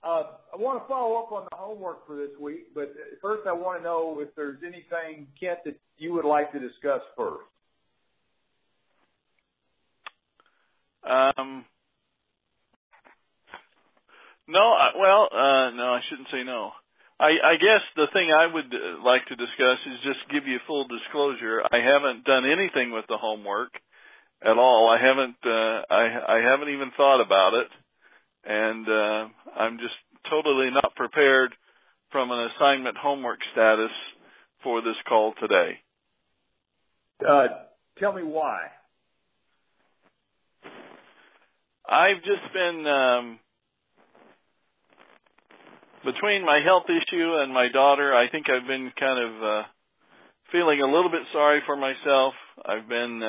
I want to follow up on the homework for this week, but first I want to know if there's anything, Kent, that you would like to discuss first. No, I shouldn't say no. I guess the thing I would like to discuss is just give you full disclosure. I haven't done anything with the homework at all. I haven't even thought about it, and I'm just totally not prepared from an assignment homework status for this call today. Tell me why. I've just been between my health issue and my daughter, I think I've been kind of feeling a little bit sorry for myself. I've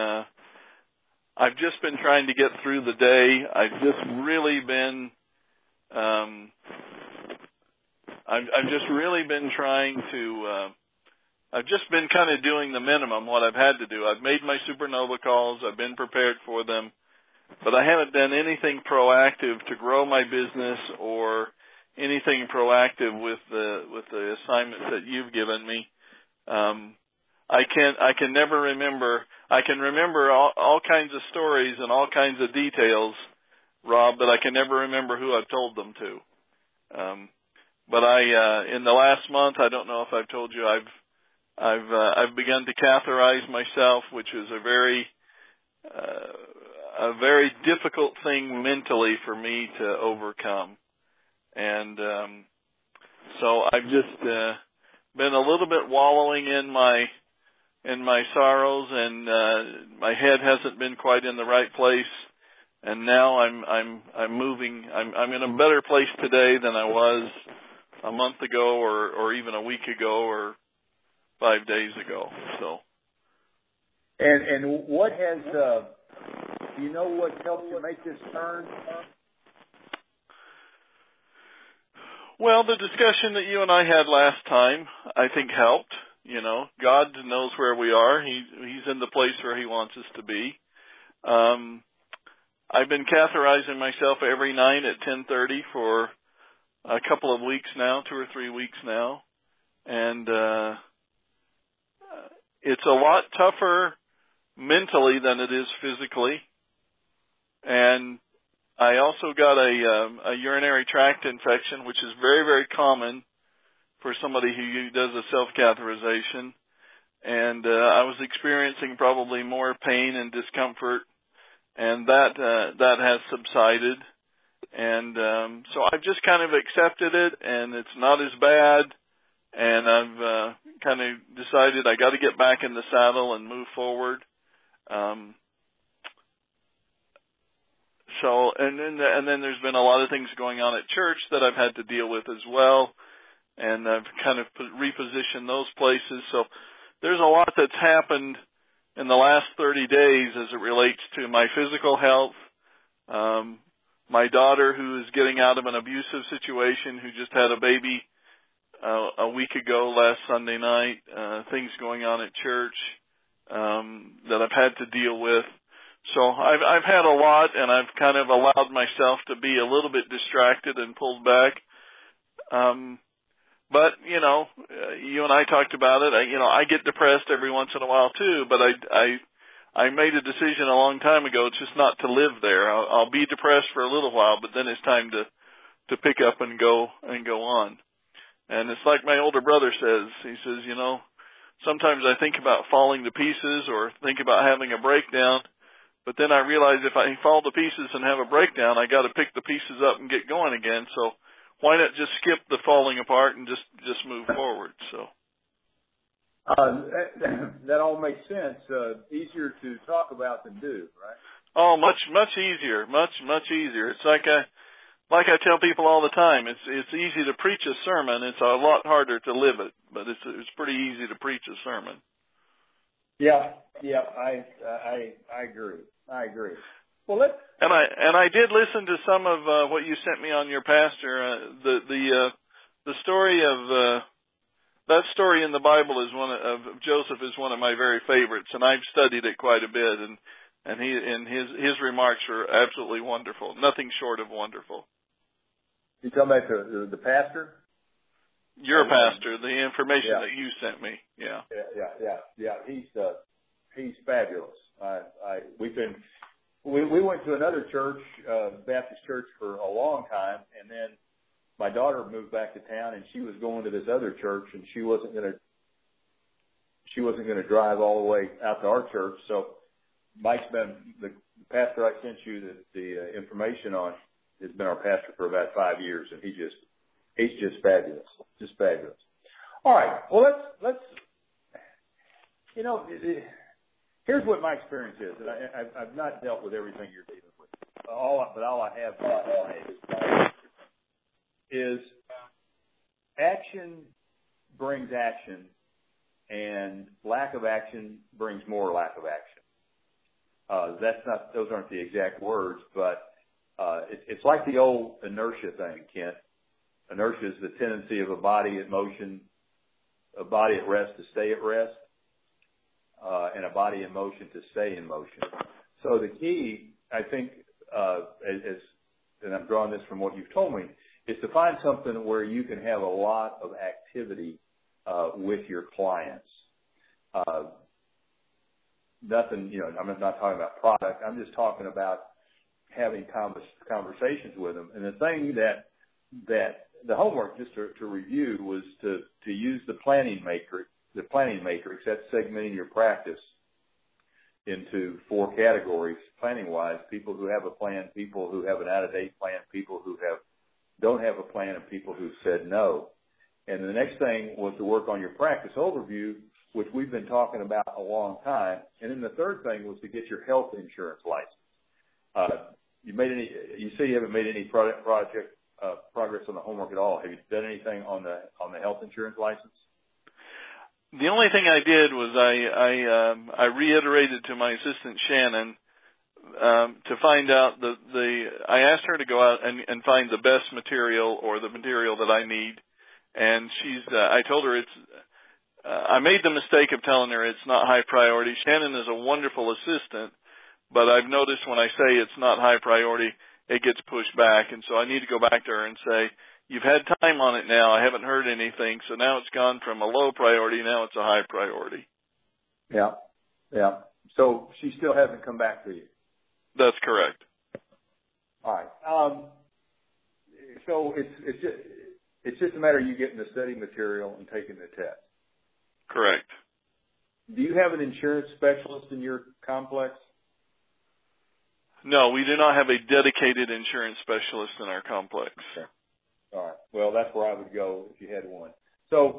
just been trying to get through the day. I've just really been I've just really been trying to I've just been kind of doing the minimum, what I've had to do. I've made my supernova calls. I've been prepared for them, but I haven't done anything proactive to grow my business or anything proactive with the assignments that you've given me. I can never remember. I can remember all kinds of stories and all kinds of details, Rob, but I can never remember who I've told them to. But in the last month, I don't know if I've told you, I've begun to catheterize myself, which is a very difficult thing mentally for me to overcome. And so I've just been a little bit wallowing in my sorrows, and my head hasn't been quite in the right place. And now I'm moving. I'm in a better place today than I was a month ago, or even a week ago, or 5 days ago. So. And what has do you know what helped you make this turn? Well, the discussion that you and I had last time, I think, helped. You know, God knows where we are. He's in the place where He wants us to be. I've been catheterizing myself every night at 10:30 for a couple of weeks now, 2 or 3 weeks now, and it's a lot tougher mentally than it is physically. And I also got a urinary tract infection, which is very, very common for somebody who does a self-catheterization. And I was experiencing probably more pain and discomfort, and that has subsided. And so I've just kind of accepted it, and it's not as bad. And I've kind of decided I got to get back in the saddle and move forward. So, and then there's been a lot of things going on at church that I've had to deal with as well, and I've kind of repositioned those places. So there's a lot that's happened in the last 30 days as it relates to my physical health, my daughter who is getting out of an abusive situation, who just had a baby a week ago last Sunday night, things going on at church that I've had to deal with. So I've had a lot, and I've kind of allowed myself to be a little bit distracted and pulled back. But, you know, you and I talked about it. I get depressed every once in a while too, but I made a decision a long time ago just not to live there. I'll be depressed for a little while, but then it's time to pick up and go on. And it's like my older brother says. He says, you know, sometimes I think about falling to pieces or think about having a breakdown. But then I realize if I fall to pieces and have a breakdown, I got to pick the pieces up and get going again. So why not just skip the falling apart and just move forward? So that all makes sense. Easier to talk about than do, right? Oh, much easier, much easier. It's like I tell people all the time. It's easy to preach a sermon. It's a lot harder to live it, but it's pretty easy to preach a sermon. Yeah, I agree. Well, I did listen to some of what you sent me on your pastor. The story of that story in the Bible is of Joseph is one of my very favorites, and I've studied it quite a bit. And his remarks are absolutely wonderful, nothing short of wonderful. You talking about the pastor? Your pastor, the information that you sent me. Yeah. Yeah. He's fabulous. We went to another church, Baptist church, for a long time, and then my daughter moved back to town, and she was going to this other church, and she wasn't going to drive all the way out to our church. So Mike's been the pastor I sent you the information on has been our pastor for about 5 years, and he's just fabulous, just fabulous. All right, well let's here's what my experience is, and I've not dealt with everything you're dealing with. All I have is action brings action, and lack of action brings more lack of action. Those aren't the exact words, but it's like the old inertia thing, Kent. Inertia is the tendency of a body at motion, a body at rest to stay at rest, and a body in motion to stay in motion. So the key, I think, and I'm drawing this from what you've told me, is to find something where you can have a lot of activity with your clients. Nothing, I'm not talking about product. I'm just talking about having conversations with them. And the thing that the homework, just to review, was to use the planning matrix. The planning matrix, that's segmenting your practice into 4 categories, planning-wise: people who have a plan, people who have an out-of-date plan, people who don't have a plan, and people who said no. And the next thing was to work on your practice overview, which we've been talking about a long time. And then the third thing was to get your health insurance license. You say you haven't made any progress on the homework at all. Have you done anything on the health insurance license? The only thing I did was I reiterated to my assistant Shannon to find out I asked her to go out and find the best material or the material that I need, and I told her I made the mistake of telling her it's not high priority. Shannon is a wonderful assistant, but I've noticed when I say it's not high priority, it gets pushed back, and so I need to go back to her and say, you've had time on it now. I haven't heard anything, so now it's gone from a low priority, now it's a high priority. Yeah. So she still hasn't come back to you? That's correct. All right. So it's just a matter of you getting the study material and taking the test. Correct. Do you have an insurance specialist in your complex? No, we do not have a dedicated insurance specialist in our complex. Okay. All right. Well, that's where I would go if you had one. So,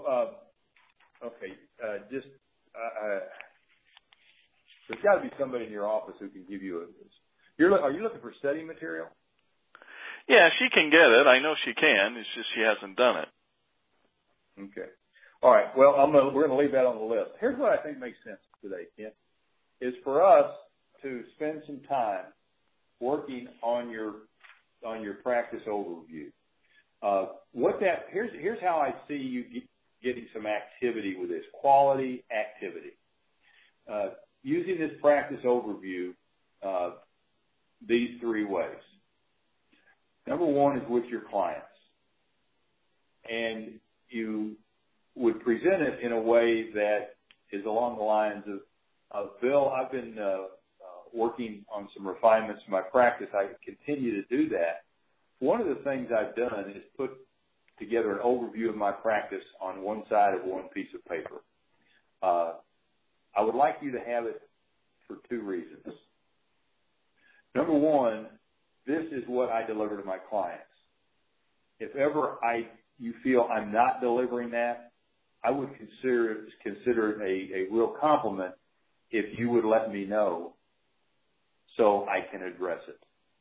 there's got to be somebody in your office who can give you are you looking for study material? Yeah, she can get it. I know she can. It's just she hasn't done it. Okay. All right. Well, we're going to leave that on the list. Here's what I think makes sense today, Kent, is for us to spend some time working on your practice overview. Here's how I see you getting some activity with this, quality activity. Using this practice overview these 3 ways. Number 1 is with your clients. And you would present it in a way that is along the lines of Bill, I've been working on some refinements in my practice. I continue to do that. One of the things I've done is put together an overview of my practice on one side of one piece of paper. I would like you to have it for 2 reasons. Number 1, this is what I deliver to my clients. If ever you feel I'm not delivering that, I would consider it a real compliment if you would let me know so I can address it.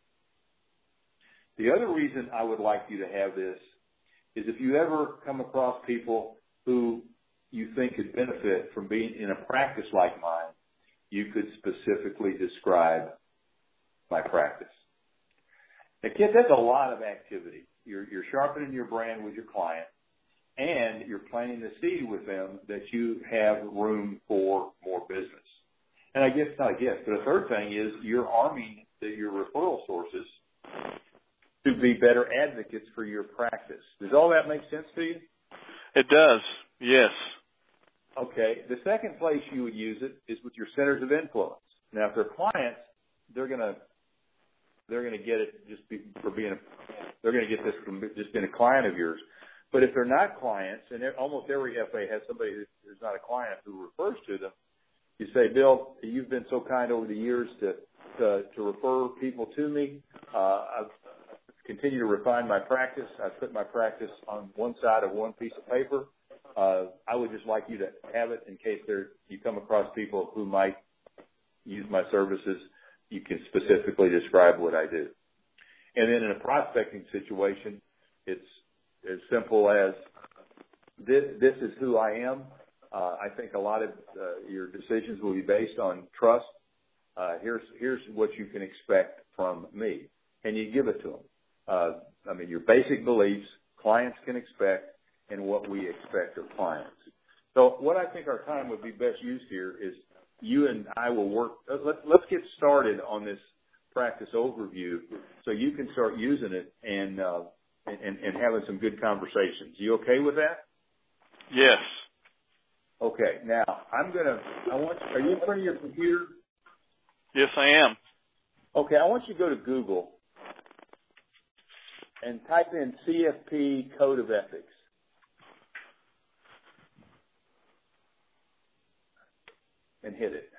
The other reason I would like you to have this is if you ever come across people who you think could benefit from being in a practice like mine, you could specifically describe my practice. Now, Kent, that's a lot of activity. You're sharpening your brand with your client, and you're planting the seed with them that you have room for more business. And but a third thing is you're arming your referral sources to be better advocates for your practice. Does all that make sense to you? It does. Yes. Okay. The second place you would use it is with your centers of influence. Now, if they're clients, they're gonna get it they're gonna get this from just being a client of yours. But if they're not clients, and almost every FA has somebody who's not a client who refers to them, you say, Bill, you've been so kind over the years to refer people to me. I've continued to refine my practice. I've put my practice on one side of one piece of paper. I would just like you to have it in case you come across people who might use my services. You can specifically describe what I do. And then in a prospecting situation, it's as simple as this is who I am. I think a lot of your decisions will be based on trust. Here's what you can expect from me. And you give it to them. Your basic beliefs, clients can expect, and what we expect of clients. So what I think our time would be best used here is you and I will work. Let's get started on this practice overview so you can start using it and having some good conversations. You okay with that? Yes. Okay. Now are you in front of your computer? Yes, I am. Okay. I want you to go to Google and type in CFP Code of Ethics. And hit it.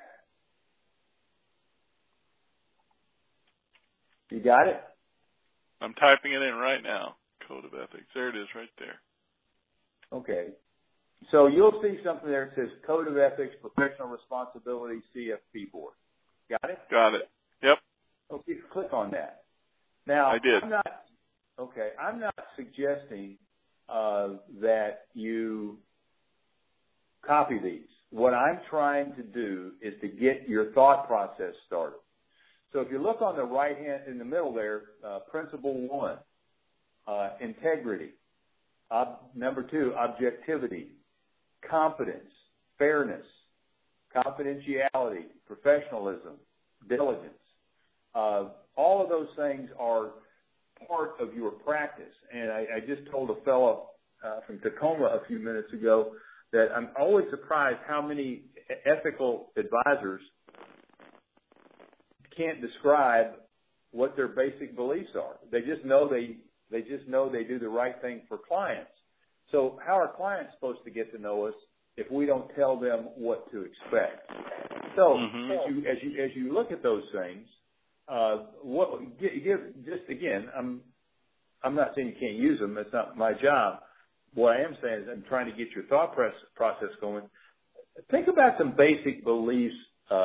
You got it? I'm typing it in right now. Code of Ethics. There it is right there. Okay. So you'll see something there that says Code of Ethics, Professional Responsibility, CFP Board. Got it? Got it. Yep. Okay, click on that. Now, I did. I'm not suggesting that you copy these. What I'm trying to do is to get your thought process started. So if you look on the right hand, in the middle there, principle 1, integrity. Number 2, objectivity, competence, fairness, confidentiality, professionalism, diligence. All of those things are part of your practice. And I just told a fellow from Tacoma a few minutes ago that I'm always surprised how many ethical advisors can't describe what their basic beliefs are. They just know they do the right thing for clients. So how are clients supposed to get to know us if we don't tell them what to expect? So as you look at those things, I'm not saying you can't use them. That's not my job. What I am saying is I'm trying to get your thought process going. Think about some basic beliefs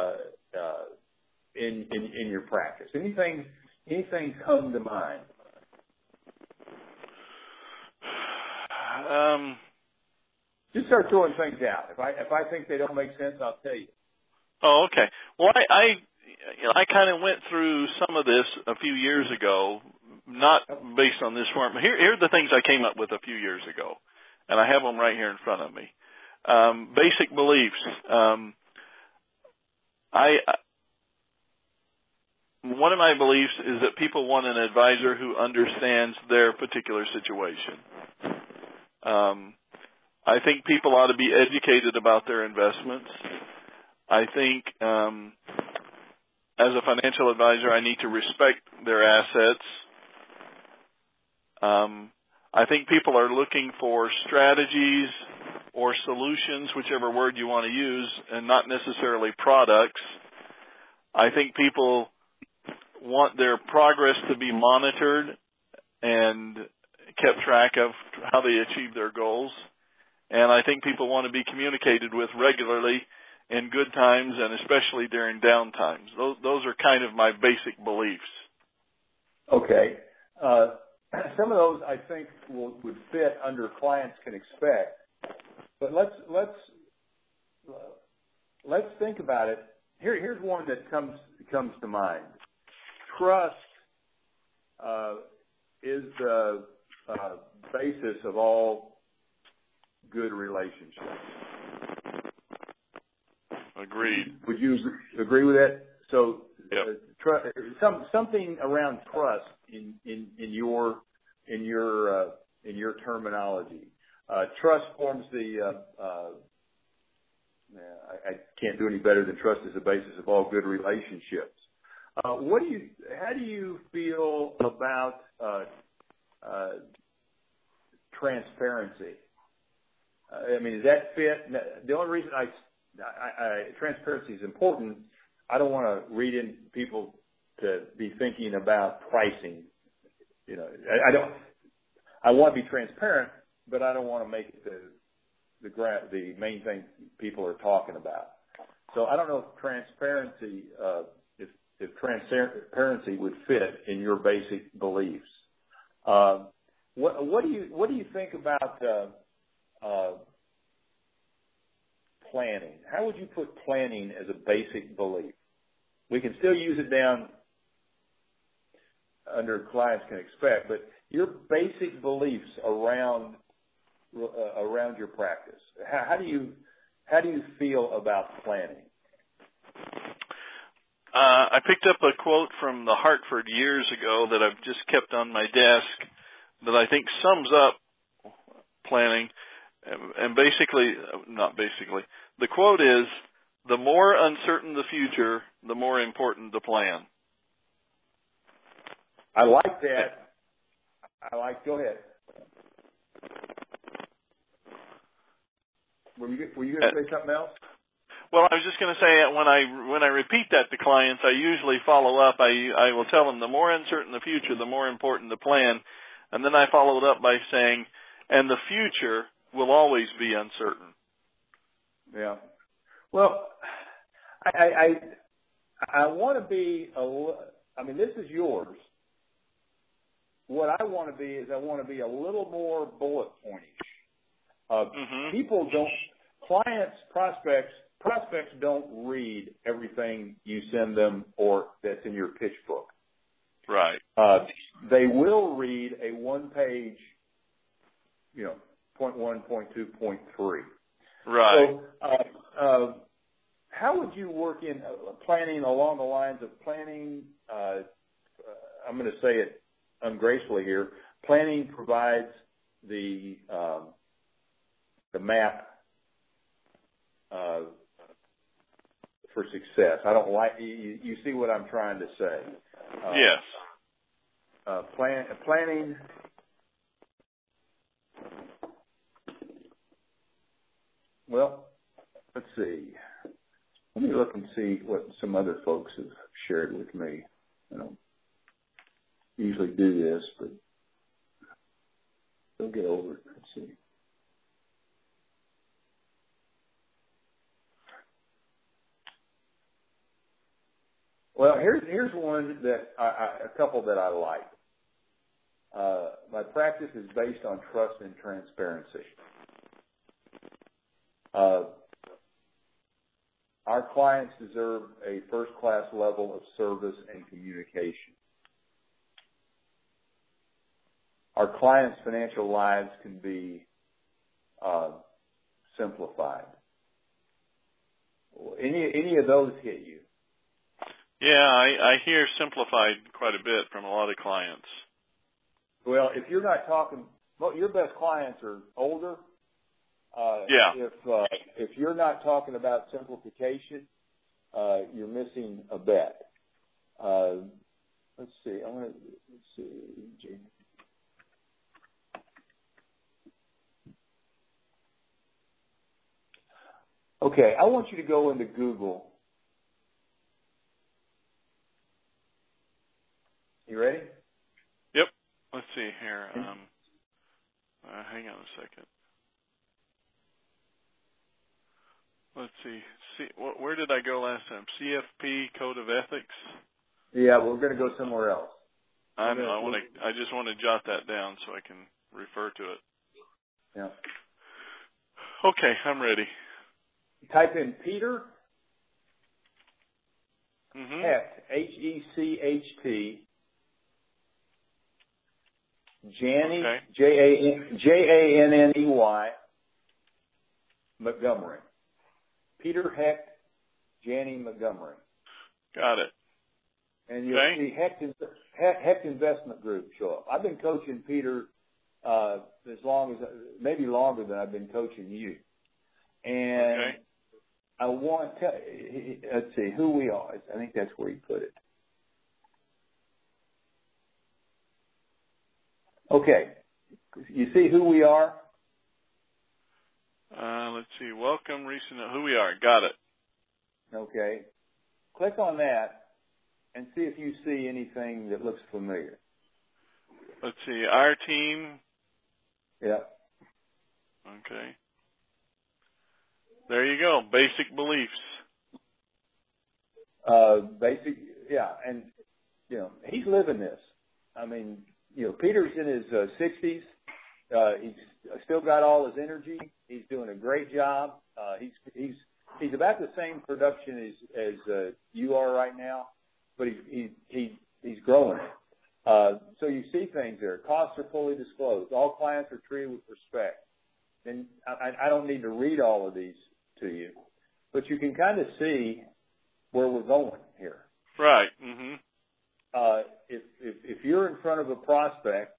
in your practice. Anything come to mind? Just start throwing things out. If I think they don't make sense, I'll tell you. Oh, okay. Well, I kind of went through some of this a few years ago, not based on this form. Here are the things I came up with a few years ago, and I have them right here in front of me. Basic beliefs. One of my beliefs is that people want an advisor who understands their particular situation. I think people ought to be educated about their investments. I think as a financial advisor, I need to respect their assets. I think people are looking for strategies or solutions, whichever word you want to use, and not necessarily products. I think people want their progress to be monitored and kept track of how they achieve their goals. And I think people want to be communicated with regularly in good times and especially during down times. Those are kind of my basic beliefs. Okay. Some of those I think would fit under clients can expect. But let's think about it. Here's one that comes to mind. Trust is the basis of all good relationships. Agreed. Would you agree with that? So yep. something around trust in your terminology. Trust forms the. I can't do any better than trust is the basis of all good relationships. How do you feel about transparency? I mean, does that fit? The only reason transparency is important. I don't want to read in people to be thinking about pricing. You know, I want to be transparent, but I don't want to make it the main thing people are talking about. So I don't know if transparency would fit in your basic beliefs. What do you think about planning? How would you put planning as a basic belief? We can still use it down under clients can expect, but your basic beliefs around your practice. How do you feel about planning? I picked up a quote from the Hartford years ago that I've just kept on my desk that I think sums up planning. And the quote is, "The more uncertain the future, the more important the plan." I like that. Go ahead. Were you going to say something else? Well, I was just going to say when I repeat that to clients, I usually follow up. I will tell them the more uncertain the future, the more important the plan, and then I follow it up by saying, and the future will always be uncertain. Yeah. Well, I want to be. I mean, this is yours. What I want to be is I want to be a little more bullet pointish. People don't. Clients, prospects don't read everything you send them or that's in your pitch book. Right. They will read a one-page, point 1, point 2, point 3. Right. So, how would you work in planning along the lines of planning? I'm going to say it ungracefully here. Planning provides the map for success. I don't like you see what I'm trying to say. Yes. Planning. Well, let's see. Let me look and see what some other folks have shared with me. I don't usually do this, but they'll get over it. Let's see. Well, here's one that a couple that I like. My practice is based on trust and transparency. Our clients deserve a first-class level of service and communication. Our clients' financial lives can be simplified. Any of those hit you? Yeah, I hear simplified quite a bit from a lot of clients. Well, if you're not talking, your best clients are older. Yeah. If you're not talking about simplification, you're missing a bet. Let's see. Let's see. Okay, I want you to go into Google. You ready? Yep. Let's see here. Hang on a second. Let's see. Where did I go last time? CFP Code of Ethics. Yeah, we're going to go somewhere else. I just want to jot that down so I can refer to it. Yeah. Okay, I'm ready. Type in Peter Hecht, Hecht, Janney, okay. Janney, Montgomery. Peter Hecht, Janney, Montgomery. Got it. and you'll see Hecht Investment Group show up. I've been coaching Peter as long as, maybe longer than I've been coaching you. And I want to, let's see, who we are. I think that's where he put it. Okay. You see who we are? Let's see. Welcome, recent, who we are. Got it. Okay. Click on that and see if you see anything that looks familiar. Let's see. Our team. Yep. Okay. There you go. Basic beliefs. Yeah. And, he's living this. I mean, Peter's in his 60s. He's still got all his energy. He's doing a great job. He's about the same production as you are right now, but he's growing it. So you see things there. Costs are fully disclosed. All clients are treated with respect. And I don't need to read all of these to you, but you can kind of see where we're going here. Right. Mm-hmm. If you're in front of a prospect,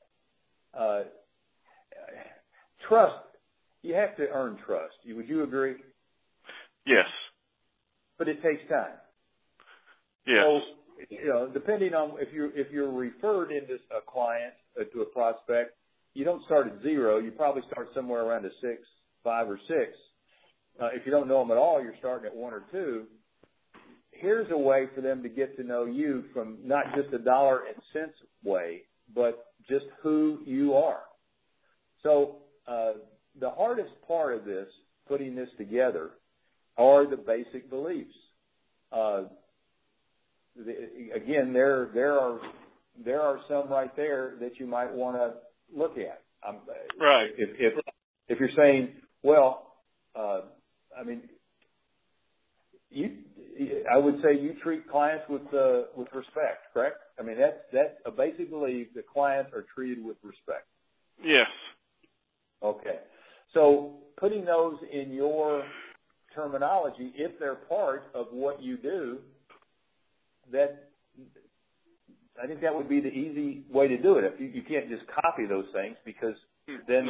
trust, you have to earn trust. Would you agree? Yes. But it takes time. Yes. So, depending on if you're referred into a client, to a prospect, you don't start at 0. You probably start somewhere around a 6, 5 or 6. If you don't know them at all, you're starting at 1 or 2. Here's a way for them to get to know you from not just a dollar and cents way, but just who you are. So the hardest part of this, putting this together, are the basic beliefs. Again, there are some right there that you might want to look at. Right. If you're saying, well, I mean, I would say you treat clients with respect, correct? I mean, that's a basic belief that clients are treated with respect. Yes. Okay. So putting those in your terminology, if they're part of what you do, I think that would be the easy way to do it. You can't just copy those things, because then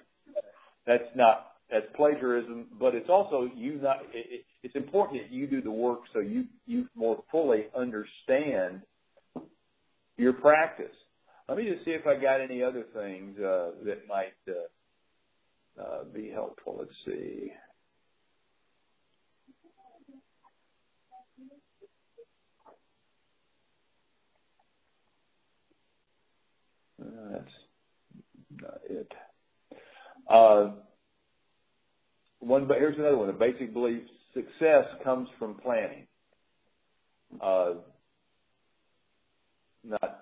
that's plagiarism, but it's also it's important that you do the work so you more fully understand your practice. Let me just see if I got any other things that might be helpful. Let's see. That's not it. But here's another one. A basic belief: success comes from planning. Not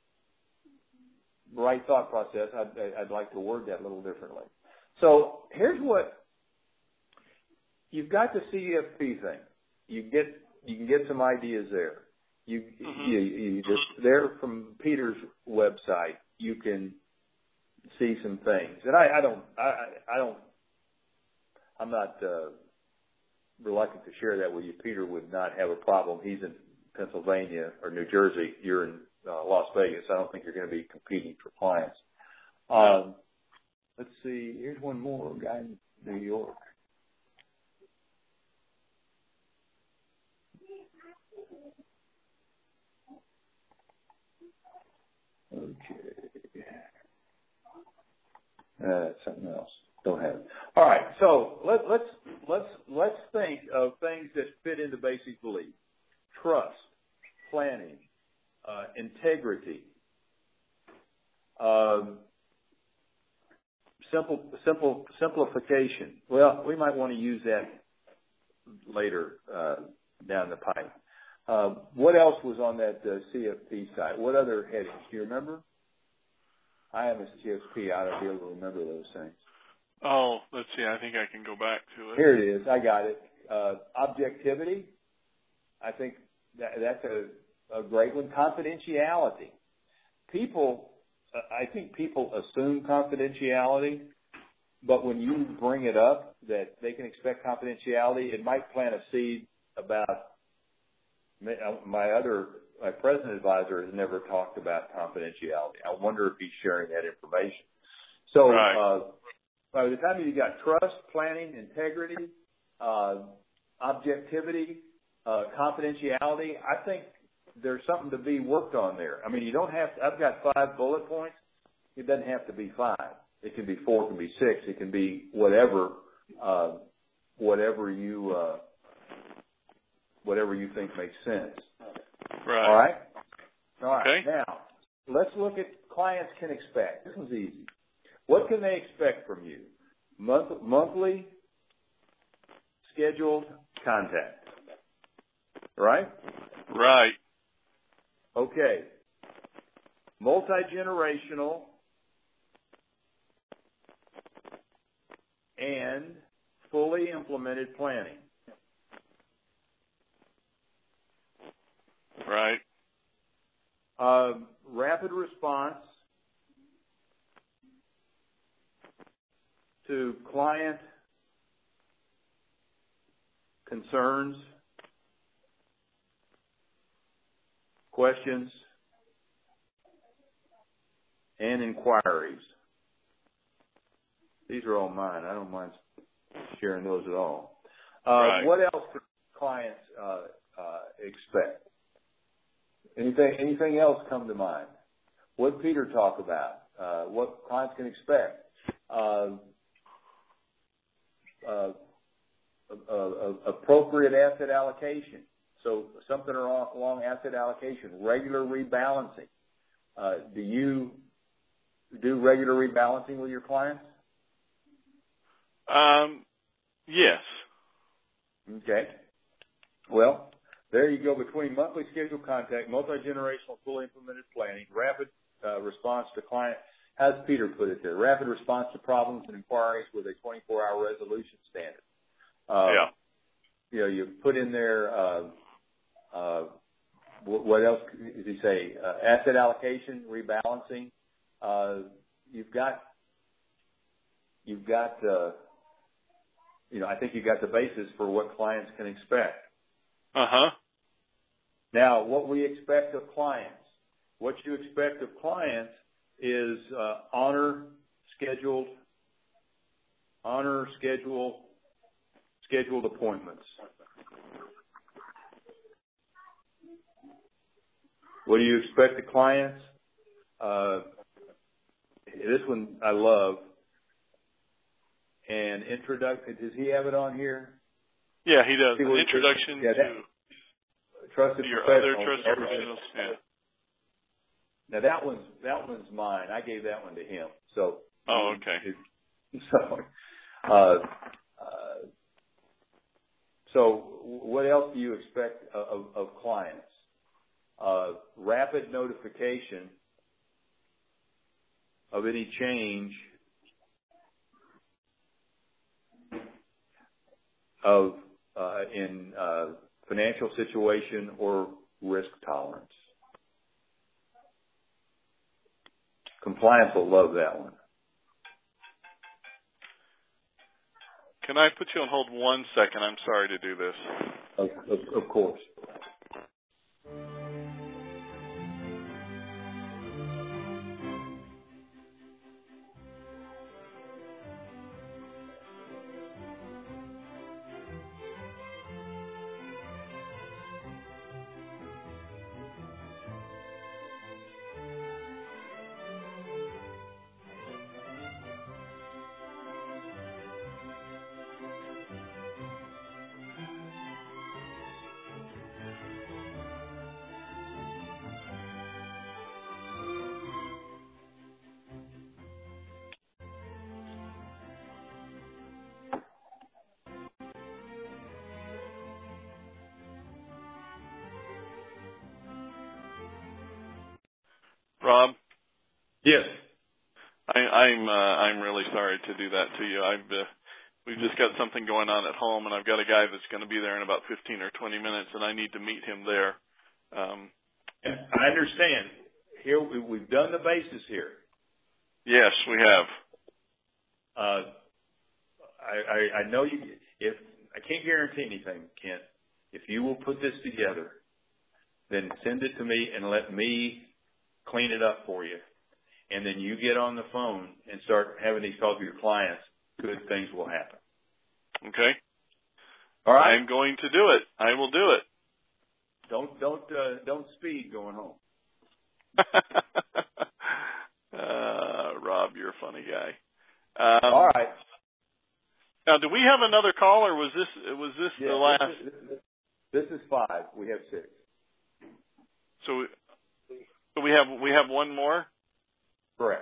right thought process. I'd like to word that a little differently. So here's what you've got: the CFP thing. You can get some ideas there. You just there from Peter's website. You can see some things, and I'm not reluctant to share that with you. Peter would not have a problem. He's in Pennsylvania or New Jersey. You're in Las Vegas. I don't think you're going to be competing for clients. Let's see. Here's one more guy in New York. Okay. Something else. Don't have it. All right. So let's think of things that fit into basic belief: trust, planning, integrity, simplification. Well, we might want to use that later down the pipe. What else was on that CFP side? What other headings? Do you remember? I am a CFP. I don't be able to remember those things. Oh, let's see. I think I can go back to it. Here it is. I got it. Objectivity. I think that's a great one. Confidentiality. I think people assume confidentiality, but when you bring it up that they can expect confidentiality, it might plant a seed about my other my present advisor has never talked about confidentiality. I wonder if he's sharing that information. So right. by the time you got trust, planning, integrity, objectivity, confidentiality, I think there's something to be worked on there. I mean, you don't have to, I've got 5 bullet points. It doesn't have to be 5. It can be 4, it can be 6, it can be whatever you think makes sense. Right. All right? All right. Okay. Now, let's look at clients can expect. This one's easy. What can they expect from you? Monthly scheduled contact. Right? Right. Okay. Multi-generational and fully implemented planning. Right. Rapid response to client concerns, questions, and inquiries. These are all mine. I don't mind sharing those at all. Right. What else do clients expect? Anything else come to mind? What did Peter talk about? What clients can expect? Appropriate asset allocation. So something along asset allocation, regular rebalancing. Do you do regular rebalancing with your clients? Yes. Okay. Well, there you go. Between monthly scheduled contact, multi-generational, fully implemented planning, rapid response to client. How's Peter put it there? Rapid response to problems and inquiries with a 24-hour resolution standard. Yeah. You know, you put in there, what else did he say? Asset allocation, rebalancing. You've got, I think you've got the basis for what clients can expect. Uh-huh. Now, what we expect of clients. What you expect of clients is honor scheduled appointments. What do you expect of clients? This one I love. And introduction. Does he have it on here? Yeah, he does. An introduction to trusted your professionals. other trusted professionals. Yeah. Now that one's mine. I gave that one to him. So. Oh, okay. So what else do you expect of clients? Rapid notification of any change in financial situation or risk tolerance. Compliance will love that one. Can I put you on hold 1 second? I'm sorry to do this. Of course. Rob? Yes. I'm really sorry to do that to you. We've just got something going on at home, and I've got a guy that's going to be there in about 15 or 20 minutes, and I need to meet him there. I understand. Here we've done the basis here. Yes, we have. I know I can't guarantee anything, Kent. If you will put this together, then send it to me and let me clean it up for you. And then you get on the phone and start having these calls with your clients. Good things will happen. Okay. All right. I'm going to do it. I will do it. Don't speed going home. Rob, you're a funny guy. All right. Now, do we have another call, or was this the last? This is 5. We have 6. So we have one more. Correct.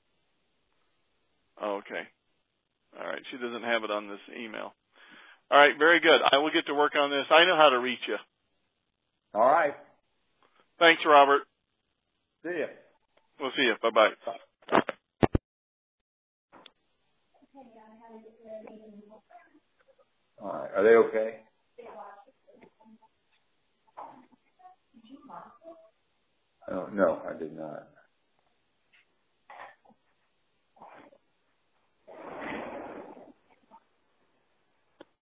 Oh, okay. All right. She doesn't have it on this email. All right. Very good. I will get to work on this. I know how to reach you. All right. Thanks, Robert. See ya. We'll see you. Bye-bye. All right. Are they okay? Oh, no, I did not.